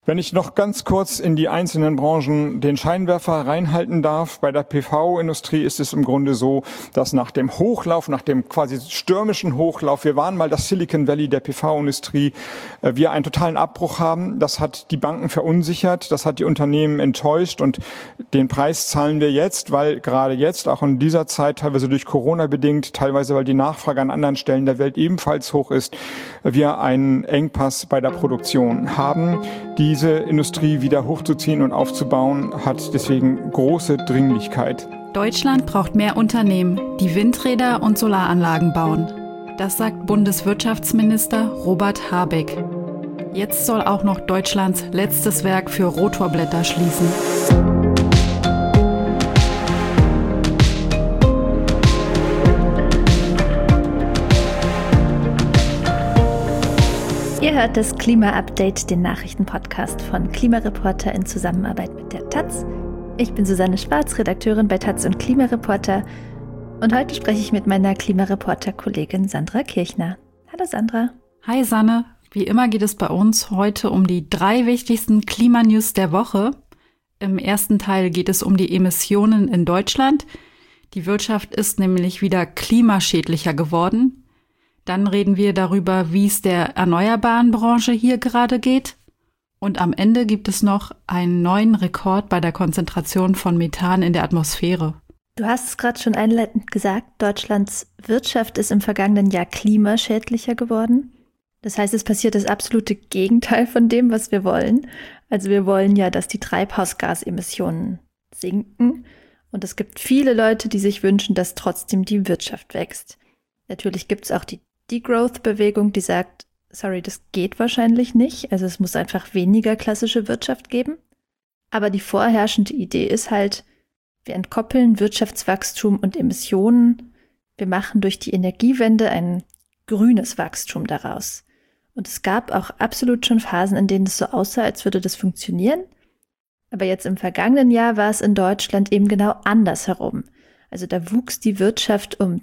Wenn ich noch ganz kurz in die einzelnen Branchen den Scheinwerfer reinhalten darf, bei der PV-Industrie ist es im Grunde so, dass nach dem Hochlauf, nach dem quasi stürmischen Hochlauf, wir waren mal das Silicon Valley der PV-Industrie, wir einen totalen Abbruch haben. Das hat die Banken verunsichert, das hat die Unternehmen enttäuscht und den Preis zahlen wir jetzt, weil gerade jetzt, auch in dieser Zeit, teilweise durch Corona bedingt, teilweise weil die Nachfrage an anderen Stellen der Welt ebenfalls hoch ist, wir einen Engpass bei der Produktion haben. Diese Industrie wieder hochzuziehen und aufzubauen, hat deswegen große Dringlichkeit. Deutschland braucht mehr Unternehmen, die Windräder und Solaranlagen bauen. Das sagt Bundeswirtschaftsminister Robert Habeck. Jetzt soll auch noch Deutschlands letztes Werk für Rotorblätter schließen. Ihr hört das Klima-Update, den Nachrichtenpodcast von Klimareporter in Zusammenarbeit mit der Taz. Ich bin Susanne Schwarz, Redakteurin bei Taz und Klimareporter. Und heute spreche ich mit meiner Klimareporter-Kollegin Sandra Kirchner. Hallo Sandra. Hi Sanne. Wie immer geht es bei uns heute um die 3 wichtigsten Klimanews der Woche. Im ersten Teil geht es um die Emissionen in Deutschland. Die Wirtschaft ist nämlich wieder klimaschädlicher geworden. Dann reden wir darüber, wie es der erneuerbaren Branche hier gerade geht. Und am Ende gibt es noch einen neuen Rekord bei der Konzentration von Methan in der Atmosphäre. Du hast es gerade schon einleitend gesagt, Deutschlands Wirtschaft ist im vergangenen Jahr klimaschädlicher geworden. Das heißt, es passiert das absolute Gegenteil von dem, was wir wollen. Also wir wollen ja, dass die Treibhausgasemissionen sinken. Und es gibt viele Leute, die sich wünschen, dass trotzdem die Wirtschaft wächst. Natürlich gibt es auch die Degrowth-Bewegung, die sagt, sorry, das geht wahrscheinlich nicht. Also es muss einfach weniger klassische Wirtschaft geben. Aber die vorherrschende Idee ist halt, wir entkoppeln Wirtschaftswachstum und Emissionen. Wir machen durch die Energiewende ein grünes Wachstum daraus. Und es gab auch absolut schon Phasen, in denen es so aussah, als würde das funktionieren. Aber jetzt im vergangenen Jahr war es in Deutschland eben genau andersherum. Also da wuchs die Wirtschaft um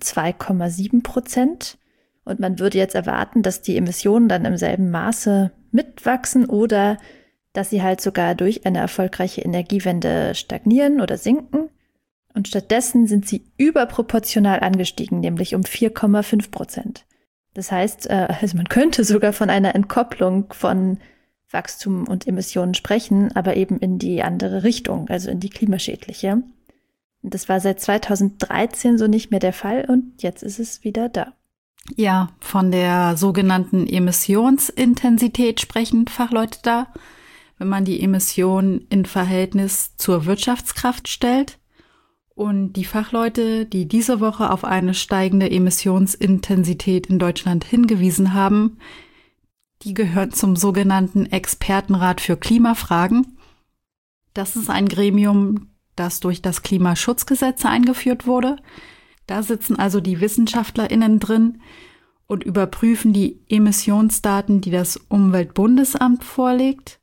2,7%. Und man würde jetzt erwarten, dass die Emissionen dann im selben Maße mitwachsen oder dass sie halt sogar durch eine erfolgreiche Energiewende stagnieren oder sinken. Und stattdessen sind sie überproportional angestiegen, nämlich um 4,5%. Das heißt, also man könnte sogar von einer Entkopplung von Wachstum und Emissionen sprechen, aber eben in die andere Richtung, also in die klimaschädliche. Und das war seit 2013 so nicht mehr der Fall und jetzt ist es wieder da. Ja, von der sogenannten Emissionsintensität sprechen Fachleute da, wenn man die Emissionen in Verhältnis zur Wirtschaftskraft stellt. Und die Fachleute, die diese Woche auf eine steigende Emissionsintensität in Deutschland hingewiesen haben, die gehören zum sogenannten Expertenrat für Klimafragen. Das ist ein Gremium, das durch das Klimaschutzgesetz eingeführt wurde. Da sitzen also die WissenschaftlerInnen drin und überprüfen die Emissionsdaten, die das Umweltbundesamt vorlegt.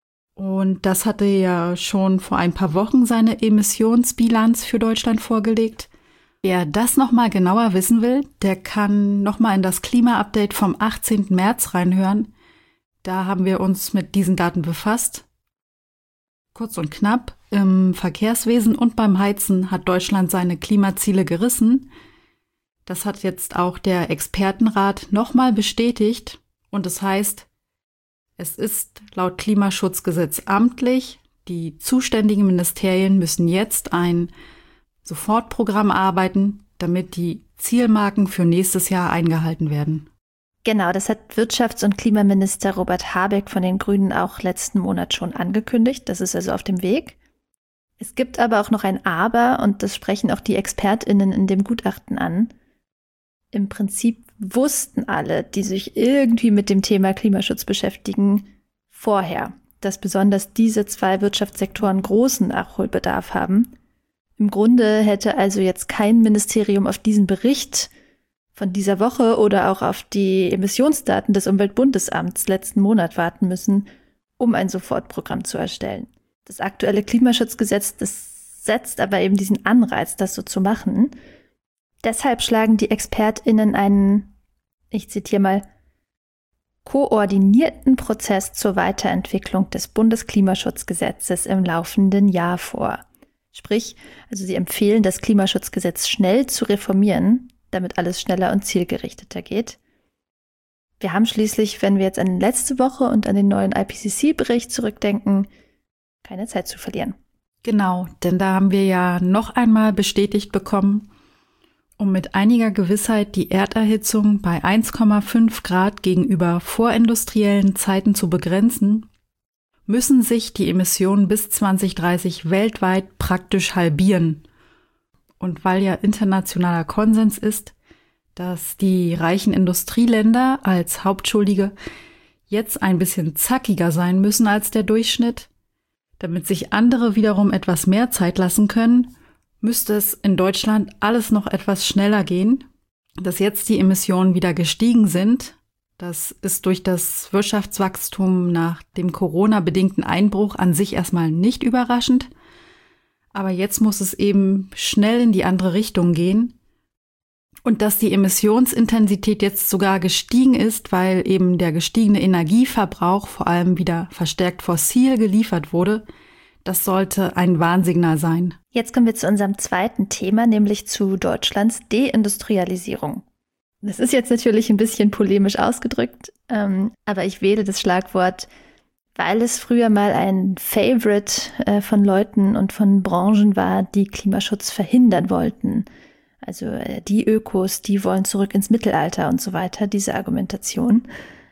Und das hatte ja schon vor ein paar Wochen seine Emissionsbilanz für Deutschland vorgelegt. Wer das nochmal genauer wissen will, der kann nochmal in das Klima-Update vom 18. März reinhören. Da haben wir uns mit diesen Daten befasst. Kurz und knapp, im Verkehrswesen und beim Heizen hat Deutschland seine Klimaziele gerissen. Das hat jetzt auch der Expertenrat nochmal bestätigt. Und das heißt, es ist laut Klimaschutzgesetz amtlich. Die zuständigen Ministerien müssen jetzt ein Sofortprogramm arbeiten, damit die Zielmarken für nächstes Jahr eingehalten werden. Genau, das hat Wirtschafts- und Klimaminister Robert Habeck von den Grünen auch letzten Monat schon angekündigt. Das ist also auf dem Weg. Es gibt aber auch noch ein Aber und das sprechen auch die ExpertInnen in dem Gutachten an. Im Prinzip wussten alle, die sich irgendwie mit dem Thema Klimaschutz beschäftigen, vorher, dass besonders diese 2 Wirtschaftssektoren großen Nachholbedarf haben. Im Grunde hätte also jetzt kein Ministerium auf diesen Bericht von dieser Woche oder auch auf die Emissionsdaten des Umweltbundesamts letzten Monat warten müssen, um ein Sofortprogramm zu erstellen. Das aktuelle Klimaschutzgesetz, das setzt aber eben diesen Anreiz, das so zu machen. Deshalb schlagen die ExpertInnen einen, ich zitiere mal, koordinierten Prozess zur Weiterentwicklung des Bundesklimaschutzgesetzes im laufenden Jahr vor. Sprich, also sie empfehlen, das Klimaschutzgesetz schnell zu reformieren, damit alles schneller und zielgerichteter geht. Wir haben schließlich, wenn wir jetzt an letzte Woche und an den neuen IPCC-Bericht zurückdenken, keine Zeit zu verlieren. Genau, denn da haben wir ja noch einmal bestätigt bekommen, um mit einiger Gewissheit die Erderhitzung bei 1,5 Grad gegenüber vorindustriellen Zeiten zu begrenzen, müssen sich die Emissionen bis 2030 weltweit praktisch halbieren. Und weil ja internationaler Konsens ist, dass die reichen Industrieländer als Hauptschuldige jetzt ein bisschen zackiger sein müssen als der Durchschnitt, damit sich andere wiederum etwas mehr Zeit lassen können, müsste es in Deutschland alles noch etwas schneller gehen. Dass jetzt die Emissionen wieder gestiegen sind, das ist durch das Wirtschaftswachstum nach dem Corona-bedingten Einbruch an sich erstmal nicht überraschend. Aber jetzt muss es eben schnell in die andere Richtung gehen. Und dass die Emissionsintensität jetzt sogar gestiegen ist, weil eben der gestiegene Energieverbrauch vor allem wieder verstärkt fossil geliefert wurde, das sollte ein Warnsignal sein. Jetzt kommen wir zu unserem zweiten Thema, nämlich zu Deutschlands Deindustrialisierung. Das ist jetzt natürlich ein bisschen polemisch ausgedrückt, aber ich wähle das Schlagwort, weil es früher mal ein Favorite von Leuten und von Branchen war, die Klimaschutz verhindern wollten. Also die Ökos, die wollen zurück ins Mittelalter und so weiter, diese Argumentation.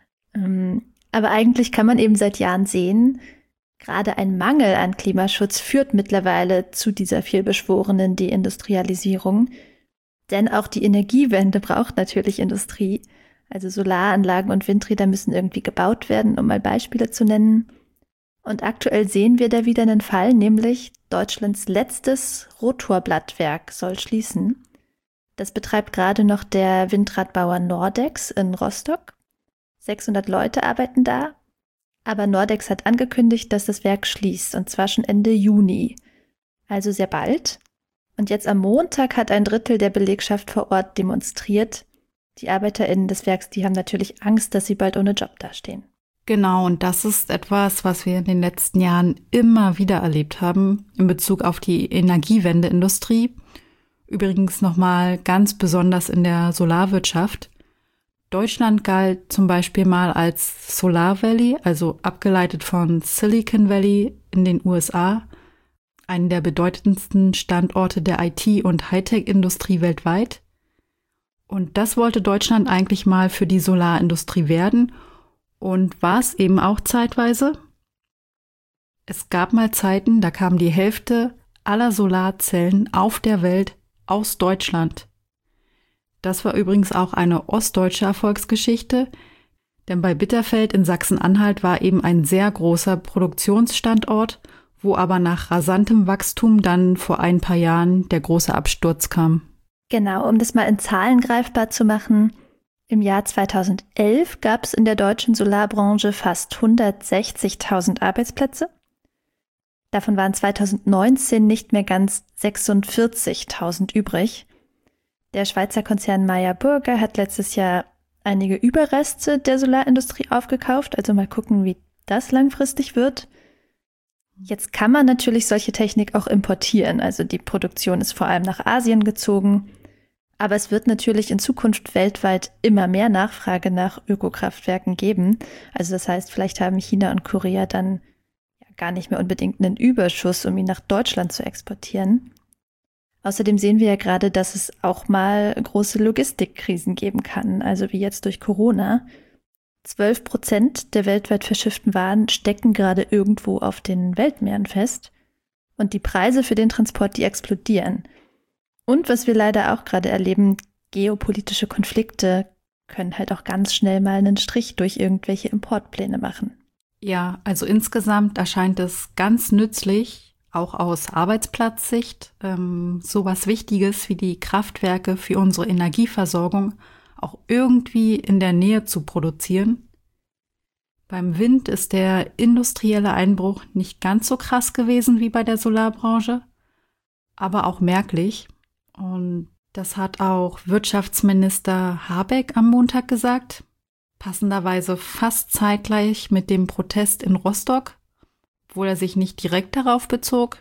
Aber eigentlich kann man eben seit Jahren sehen, gerade ein Mangel an Klimaschutz führt mittlerweile zu dieser vielbeschworenen Deindustrialisierung. Denn auch die Energiewende braucht natürlich Industrie. Also Solaranlagen und Windräder müssen irgendwie gebaut werden, um mal Beispiele zu nennen. Und aktuell sehen wir da wieder einen Fall, nämlich Deutschlands letztes Rotorblattwerk soll schließen. Das betreibt gerade noch der Windradbauer Nordex in Rostock. 600 Leute arbeiten da. Aber Nordex hat angekündigt, dass das Werk schließt, und zwar schon Ende Juni. Also sehr bald. Und jetzt am Montag hat ein Drittel der Belegschaft vor Ort demonstriert. Die ArbeiterInnen des Werks, die haben natürlich Angst, dass sie bald ohne Job dastehen. Genau, und das ist etwas, was wir in den letzten Jahren immer wieder erlebt haben in Bezug auf die Energiewendeindustrie. Übrigens nochmal ganz besonders in der Solarwirtschaft. Deutschland galt zum Beispiel mal als Solar Valley, also abgeleitet von Silicon Valley in den USA, einen der bedeutendsten Standorte der IT- und Hightech-Industrie weltweit. Und das wollte Deutschland eigentlich mal für die Solarindustrie werden und war es eben auch zeitweise. Es gab mal Zeiten, da kam die Hälfte aller Solarzellen auf der Welt aus Deutschland. Das war übrigens auch eine ostdeutsche Erfolgsgeschichte, denn bei Bitterfeld in Sachsen-Anhalt war eben ein sehr großer Produktionsstandort, wo aber nach rasantem Wachstum dann vor ein paar Jahren der große Absturz kam. Genau, um das mal in Zahlen greifbar zu machen. Im Jahr 2011 gab es in der deutschen Solarbranche fast 160.000 Arbeitsplätze. Davon waren 2019 nicht mehr ganz 46.000 übrig. Der Schweizer Konzern Meyer Burger hat letztes Jahr einige Überreste der Solarindustrie aufgekauft. Also mal gucken, wie das langfristig wird. Jetzt kann man natürlich solche Technik auch importieren. Also die Produktion ist vor allem nach Asien gezogen. Aber es wird natürlich in Zukunft weltweit immer mehr Nachfrage nach Ökokraftwerken geben. Also das heißt, vielleicht haben China und Korea dann gar nicht mehr unbedingt einen Überschuss, um ihn nach Deutschland zu exportieren. Außerdem sehen wir ja gerade, dass es auch mal große Logistikkrisen geben kann, also wie jetzt durch Corona. 12% der weltweit verschifften Waren stecken gerade irgendwo auf den Weltmeeren fest. Und die Preise für den Transport, die explodieren. Und was wir leider auch gerade erleben, geopolitische Konflikte können halt auch ganz schnell mal einen Strich durch irgendwelche Importpläne machen. Ja, also insgesamt erscheint es ganz nützlich, auch aus Arbeitsplatzsicht, sowas Wichtiges wie die Kraftwerke für unsere Energieversorgung auch irgendwie in der Nähe zu produzieren. Beim Wind ist der industrielle Einbruch nicht ganz so krass gewesen wie bei der Solarbranche, aber auch merklich. Und das hat auch Wirtschaftsminister Habeck am Montag gesagt. passenderweise fast zeitgleich mit dem Protest in Rostock, obwohl er sich nicht direkt darauf bezog.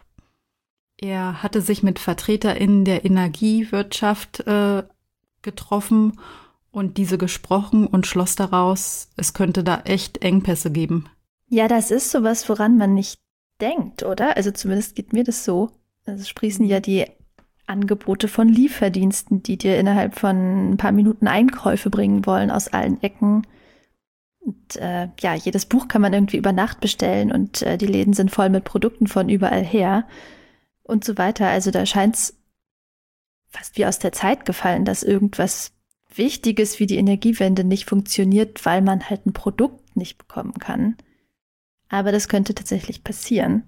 Er hatte sich mit VertreterInnen der Energiewirtschaft getroffen und diese gesprochen und schloss daraus, es könnte da echt Engpässe geben. Ja, das ist sowas, woran man nicht denkt, oder? Also zumindest geht mir das so. Es sprießen ja die Angebote von Lieferdiensten, die dir innerhalb von ein paar Minuten Einkäufe bringen wollen aus allen Ecken. Und jedes Buch kann man irgendwie über Nacht bestellen und die Läden sind voll mit Produkten von überall her und so weiter. Also da scheint es fast wie aus der Zeit gefallen, dass irgendwas Wichtiges wie die Energiewende nicht funktioniert, weil man halt ein Produkt nicht bekommen kann. Aber das könnte tatsächlich passieren.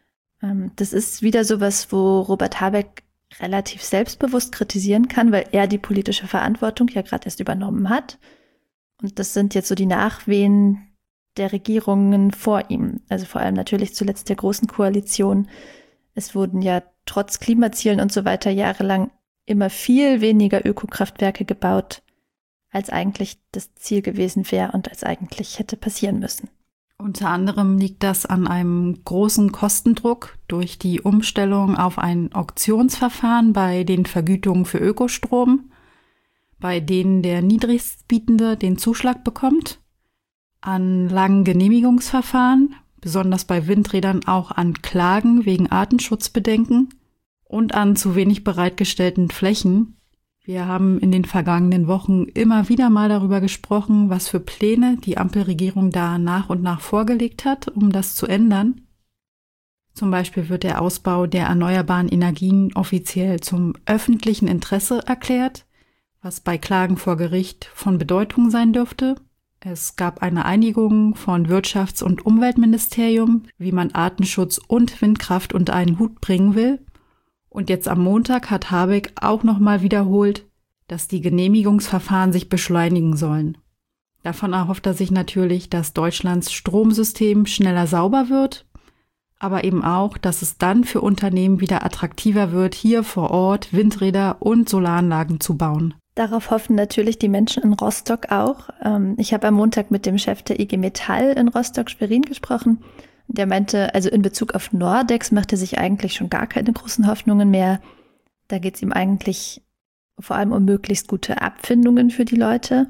Das ist wieder sowas, wo Robert Habeck relativ selbstbewusst kritisieren kann, weil er die politische Verantwortung ja gerade erst übernommen hat. Und das sind jetzt so die Nachwehen der Regierungen vor ihm. Also vor allem natürlich zuletzt der Großen Koalition. Es wurden ja trotz Klimazielen und so weiter jahrelang immer viel weniger Ökokraftwerke gebaut, als eigentlich das Ziel gewesen wäre und als eigentlich hätte passieren müssen. Unter anderem liegt das an einem großen Kostendruck durch die Umstellung auf ein Auktionsverfahren bei den Vergütungen für Ökostrom, bei denen der Niedrigstbietende den Zuschlag bekommt, an langen Genehmigungsverfahren, besonders bei Windrädern auch an Klagen wegen Artenschutzbedenken und an zu wenig bereitgestellten Flächen. Wir haben in den vergangenen Wochen immer wieder mal darüber gesprochen, was für Pläne die Ampelregierung da nach und nach vorgelegt hat, um das zu ändern. Zum Beispiel wird der Ausbau der erneuerbaren Energien offiziell zum öffentlichen Interesse erklärt, was bei Klagen vor Gericht von Bedeutung sein dürfte. Es gab eine Einigung von Wirtschafts- und Umweltministerium, wie man Artenschutz und Windkraft unter einen Hut bringen will. Und jetzt am Montag hat Habeck auch nochmal wiederholt, dass die Genehmigungsverfahren sich beschleunigen sollen. Davon erhofft er sich natürlich, dass Deutschlands Stromsystem schneller sauber wird, aber eben auch, dass es dann für Unternehmen wieder attraktiver wird, hier vor Ort Windräder und Solaranlagen zu bauen. Darauf hoffen natürlich die Menschen in Rostock auch. Ich habe am Montag mit dem Chef der IG Metall in Rostock-Schwerin gesprochen. Der meinte, also in Bezug auf Nordex macht er sich eigentlich schon gar keine großen Hoffnungen mehr. Da geht es ihm eigentlich vor allem um möglichst gute Abfindungen für die Leute.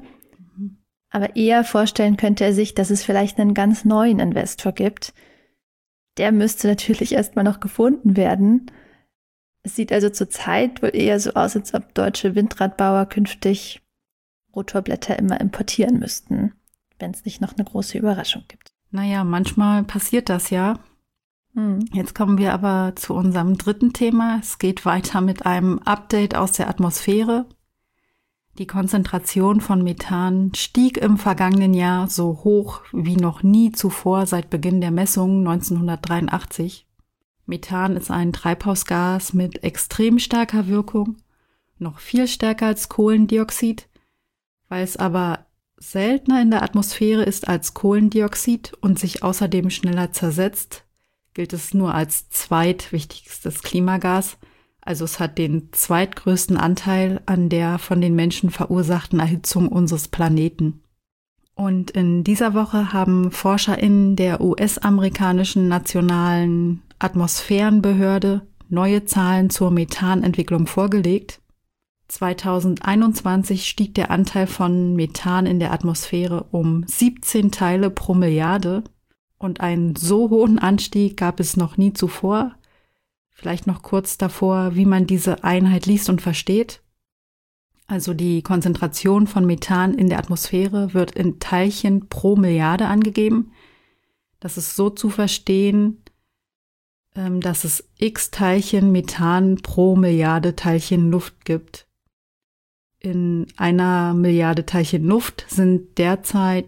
Aber eher vorstellen könnte er sich, dass es vielleicht einen ganz neuen Investor gibt. Der müsste natürlich erstmal noch gefunden werden. Es sieht also zurzeit wohl eher so aus, als ob deutsche Windradbauer künftig Rotorblätter immer importieren müssten, wenn es nicht noch eine große Überraschung gibt. Naja, manchmal passiert das ja. Jetzt kommen wir aber zu unserem dritten Thema. Es geht weiter mit einem Update aus der Atmosphäre. Die Konzentration von Methan stieg im vergangenen Jahr so hoch wie noch nie zuvor seit Beginn der Messungen 1983. Methan ist ein Treibhausgas mit extrem starker Wirkung, noch viel stärker als Kohlendioxid, weil es aber seltener in der Atmosphäre ist als Kohlendioxid und sich außerdem schneller zersetzt, gilt es nur als zweitwichtigstes Klimagas. Also es hat den zweitgrößten Anteil an der von den Menschen verursachten Erhitzung unseres Planeten. Und in dieser Woche haben ForscherInnen der US-amerikanischen Nationalen Atmosphärenbehörde neue Zahlen zur Methanentwicklung vorgelegt. 2021 stieg der Anteil von Methan in der Atmosphäre um 17 Teile pro Milliarde und einen so hohen Anstieg gab es noch nie zuvor. Vielleicht noch kurz davor, wie man diese Einheit liest und versteht. Also die Konzentration von Methan in der Atmosphäre wird in Teilchen pro Milliarde angegeben. Das ist so zu verstehen, dass es x Teilchen Methan pro Milliarde Teilchen Luft gibt. In einer Milliarde Teilchen Luft sind derzeit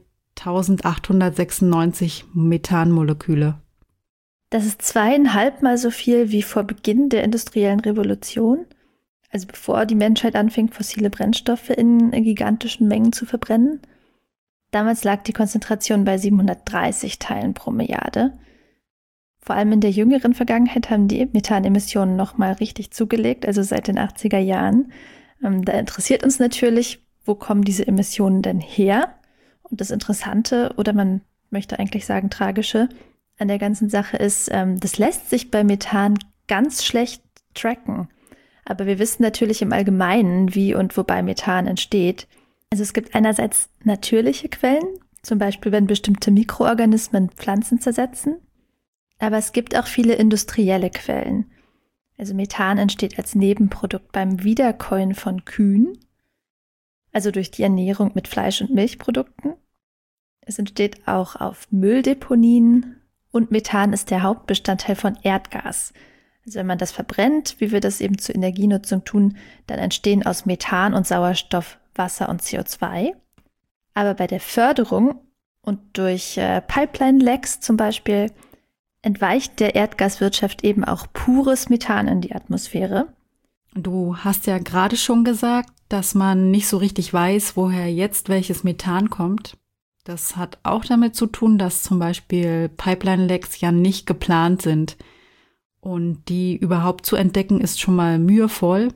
1896 Methanmoleküle. Das ist 2,5 Mal so viel wie vor Beginn der industriellen Revolution, also bevor die Menschheit anfing, fossile Brennstoffe in gigantischen Mengen zu verbrennen. Damals lag die Konzentration bei 730 Teilen pro Milliarde. Vor allem in der jüngeren Vergangenheit haben die Methanemissionen nochmal richtig zugelegt, also seit den 80er Jahren. Da interessiert uns natürlich, wo kommen diese Emissionen denn her Und das Interessante, oder man möchte eigentlich sagen Tragische, an der ganzen Sache ist, das lässt sich bei Methan ganz schlecht tracken. Aber wir wissen natürlich im Allgemeinen, wie und wobei Methan entsteht. Also es gibt einerseits natürliche Quellen, zum Beispiel wenn bestimmte Mikroorganismen Pflanzen zersetzen. Aber es gibt auch viele industrielle Quellen. Also Methan entsteht als Nebenprodukt beim Wiederkäuen von Kühen, also durch die Ernährung mit Fleisch- und Milchprodukten. Es entsteht auch auf Mülldeponien und Methan ist der Hauptbestandteil von Erdgas. Also wenn man das verbrennt, wie wir das eben zur Energienutzung tun, dann entstehen aus Methan und Sauerstoff Wasser und CO2. Aber bei der Förderung und durch Pipeline-Lecks zum Beispiel entweicht der Erdgaswirtschaft eben auch pures Methan in die Atmosphäre. Du hast ja gerade schon gesagt, dass man nicht so richtig weiß, woher jetzt welches Methan kommt. Das hat auch damit zu tun, dass zum Beispiel Pipeline-Lecks ja nicht geplant sind. Und die überhaupt zu entdecken, ist schon mal mühevoll.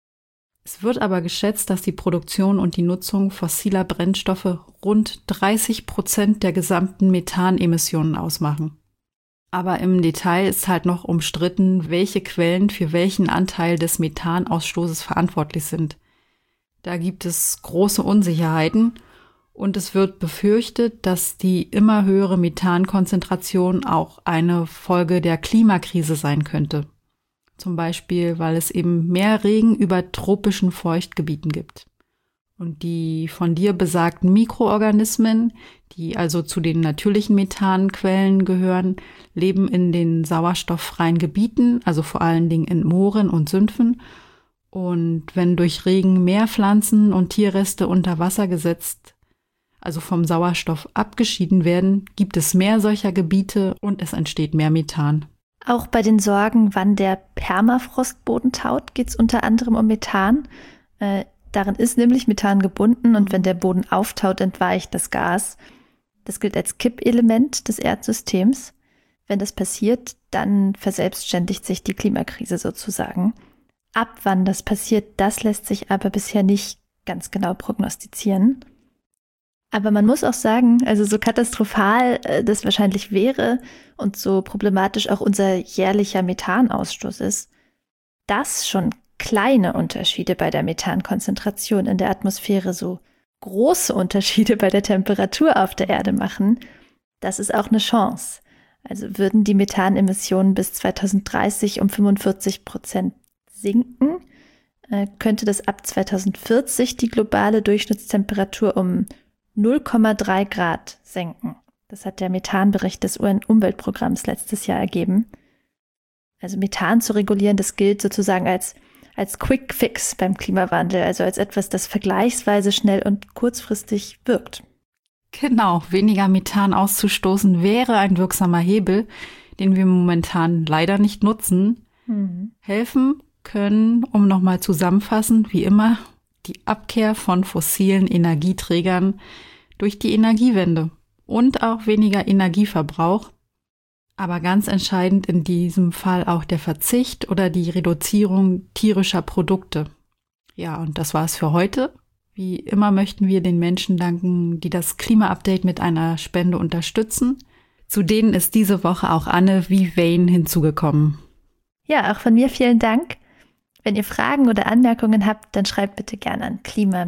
Es wird aber geschätzt, dass die Produktion und die Nutzung fossiler Brennstoffe rund 30% der gesamten Methanemissionen ausmachen. Aber im Detail ist halt noch umstritten, welche Quellen für welchen Anteil des Methanausstoßes verantwortlich sind. Da gibt es große Unsicherheiten und es wird befürchtet, dass die immer höhere Methankonzentration auch eine Folge der Klimakrise sein könnte. Zum Beispiel, weil es eben mehr Regen über tropischen Feuchtgebieten gibt. Und die von dir besagten Mikroorganismen, die also zu den natürlichen Methanquellen gehören, leben in den sauerstofffreien Gebieten, also vor allen Dingen in Mooren und Sümpfen. Und wenn durch Regen mehr Pflanzen und Tierreste unter Wasser gesetzt, also vom Sauerstoff abgeschieden werden, gibt es mehr solcher Gebiete und es entsteht mehr Methan. Auch bei den Sorgen, wann der Permafrostboden taut, geht es unter anderem um Methan. Darin ist nämlich Methan gebunden und wenn der Boden auftaut, entweicht das Gas. Das gilt als Kippelement des Erdsystems. Wenn das passiert, dann verselbstständigt sich die Klimakrise sozusagen. Ab wann das passiert, das lässt sich aber bisher nicht ganz genau prognostizieren. Aber man muss auch sagen, also so katastrophal das wahrscheinlich wäre und so problematisch auch unser jährlicher Methanausstoß ist, dass schon kleine Unterschiede bei der Methankonzentration in der Atmosphäre so große Unterschiede bei der Temperatur auf der Erde machen, das ist auch eine Chance. Also würden die Methanemissionen bis 2030 um 45% sinken, könnte das ab 2040 die globale Durchschnittstemperatur um 0,3 Grad senken. Das hat der Methanbericht des UN-Umweltprogramms letztes Jahr ergeben. Also Methan zu regulieren, das gilt sozusagen als Quick Fix beim Klimawandel, also als etwas, das vergleichsweise schnell und kurzfristig wirkt. Genau, weniger Methan auszustoßen wäre ein wirksamer Hebel, den wir momentan leider nicht nutzen. Helfen können, um nochmal zusammenfassend, wie immer, die Abkehr von fossilen Energieträgern durch die Energiewende und auch weniger Energieverbrauch. Aber ganz entscheidend in diesem Fall auch der Verzicht oder die Reduzierung tierischer Produkte. Ja, und das war's für heute. Wie immer möchten wir den Menschen danken, die das Klima-Update mit einer Spende unterstützen. Zu denen ist diese Woche auch Anne wie Wayne hinzugekommen. Ja, auch von mir vielen Dank. Wenn ihr Fragen oder Anmerkungen habt, dann schreibt bitte gerne an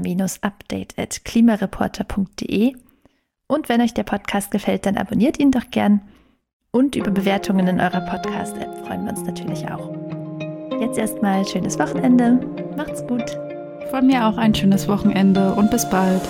klima-update@klimareporter.de. Und wenn euch der Podcast gefällt, dann abonniert ihn doch gern. Und über Bewertungen in eurer Podcast-App freuen wir uns natürlich auch. Jetzt erstmal schönes Wochenende. Macht's gut. Von mir auch ein schönes Wochenende und bis bald.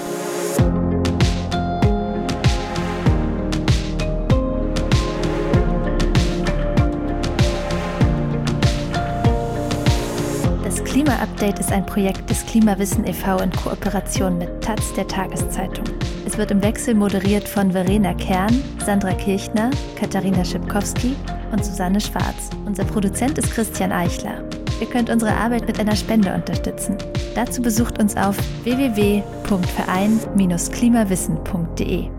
Das Klima-Update ist ein Projekt des Klimawissen e.V. in Kooperation mit taz, der Tageszeitung. Es wird im Wechsel moderiert von Verena Kern, Sandra Kirchner, Katharina Schipkowski und Susanne Schwarz. Unser Produzent ist Christian Eichler. Ihr könnt unsere Arbeit mit einer Spende unterstützen. Dazu besucht uns auf www.verein-klimawissen.de.